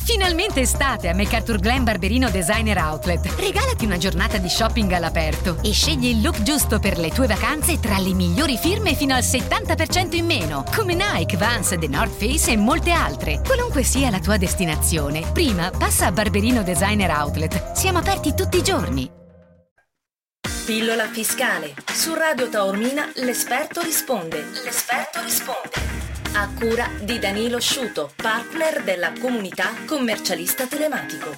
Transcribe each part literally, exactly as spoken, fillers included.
Finalmente estate a MacArthur Glen Barberino Designer Outlet. Regalati una giornata di shopping all'aperto e scegli il look giusto per le tue vacanze tra le migliori firme fino al settanta per cento in meno, come Nike, Vans, The North Face e molte altre. Qualunque sia la tua destinazione, prima passa a Barberino Designer Outlet. Siamo aperti tutti i giorni. Pillola fiscale. Su Radio Taormina l'esperto risponde. L'esperto risponde. A cura di Danilo Sciuto, partner della comunità commercialista telematico.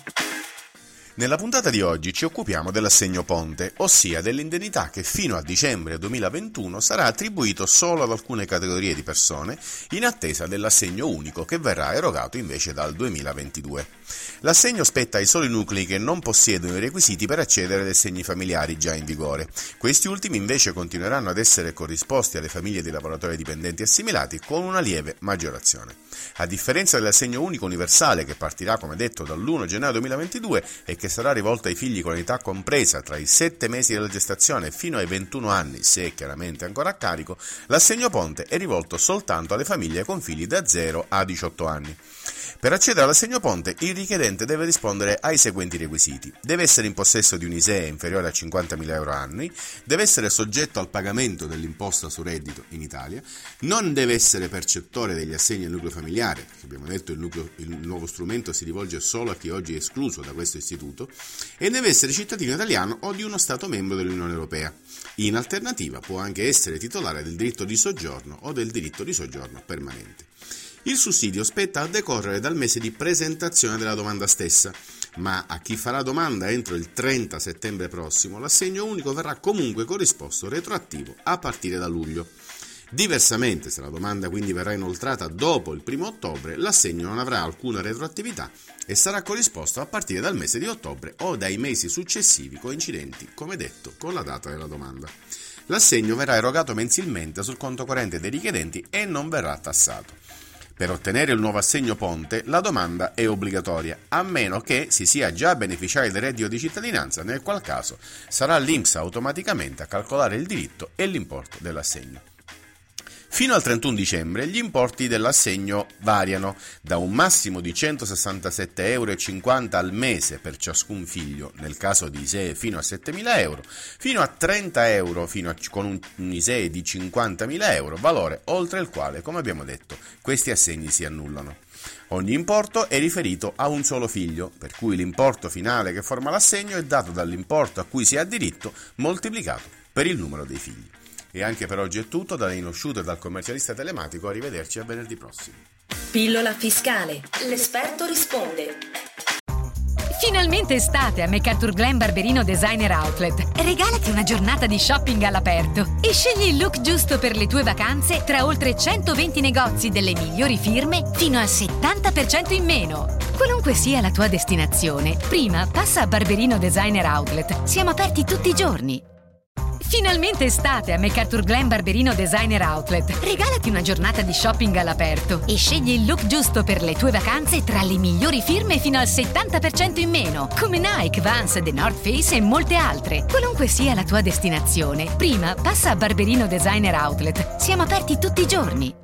Nella puntata di oggi ci occupiamo dell'assegno ponte, ossia dell'indennità che fino a dicembre duemilaventuno sarà attribuito solo ad alcune categorie di persone in attesa dell'assegno unico che verrà erogato invece dal duemilaventidue. L'assegno spetta ai soli nuclei che non possiedono i requisiti per accedere ai assegni familiari già in vigore. Questi ultimi invece continueranno ad essere corrisposti alle famiglie dei lavoratori dipendenti assimilati con una lieve maggiorazione. A differenza dell'assegno unico universale che partirà, come detto, dall'primo gennaio duemilaventidue e che sarà rivolto ai figli con età compresa tra i sette mesi della gestazione fino ai ventuno anni, se chiaramente ancora a carico, l'assegno ponte è rivolto soltanto alle famiglie con figli da zero a diciotto anni. Per accedere all'assegno ponte, il richiedente deve rispondere ai seguenti requisiti. Deve essere in possesso di un I S E E inferiore a cinquantamila euro annui, deve essere soggetto al pagamento dell'imposta su reddito in Italia, non deve essere percettore degli assegni al nucleo familiare, perché abbiamo detto il, nucleo, il nuovo strumento si rivolge solo a chi oggi è escluso da questo istituto, e deve essere cittadino italiano o di uno Stato membro dell'Unione Europea. In alternativa può anche essere titolare del diritto di soggiorno o del diritto di soggiorno permanente. Il sussidio spetta a decorrere dal mese di presentazione della domanda stessa, ma a chi farà domanda entro il trenta settembre prossimo l'assegno unico verrà comunque corrisposto retroattivo a partire da luglio. Diversamente, se la domanda quindi verrà inoltrata dopo il primo ottobre, l'assegno non avrà alcuna retroattività e sarà corrisposto a partire dal mese di ottobre o dai mesi successivi coincidenti, come detto, con la data della domanda. L'assegno verrà erogato mensilmente sul conto corrente dei richiedenti e non verrà tassato. Per ottenere il nuovo assegno ponte la domanda è obbligatoria, a meno che si sia già beneficiari del reddito di cittadinanza, nel qual caso sarà l'I N P S automaticamente a calcolare il diritto e l'importo dell'assegno. Fino al trentuno dicembre gli importi dell'assegno variano da un massimo di centosessantasette virgola cinquanta euro al mese per ciascun figlio, nel caso di I S E E fino a settemila euro, fino a trenta euro fino a, con un, un I S E E di cinquantamila euro, valore oltre il quale, come abbiamo detto, questi assegni si annullano. Ogni importo è riferito a un solo figlio, per cui l'importo finale che forma l'assegno è dato dall'importo a cui si ha diritto moltiplicato per il numero dei figli. E anche per oggi è tutto, da Danilo Sciuto e dal commercialista telematico. Arrivederci a venerdì prossimo. Pillola fiscale. L'esperto risponde. Finalmente estate a MacArthur Glen Barberino Designer Outlet. Regalati una giornata di shopping all'aperto e scegli il look giusto per le tue vacanze tra oltre centoventi negozi delle migliori firme fino al settanta per cento in meno. Qualunque sia la tua destinazione, prima passa a Barberino Designer Outlet. Siamo aperti tutti i giorni. Finalmente estate a MacArthur Glen Barberino Designer Outlet. Regalati una giornata di shopping all'aperto e scegli il look giusto per le tue vacanze tra le migliori firme fino al settanta per cento in meno, come Nike, Vans, The North Face e molte altre. Qualunque sia la tua destinazione, prima passa a Barberino Designer Outlet. Siamo aperti tutti i giorni.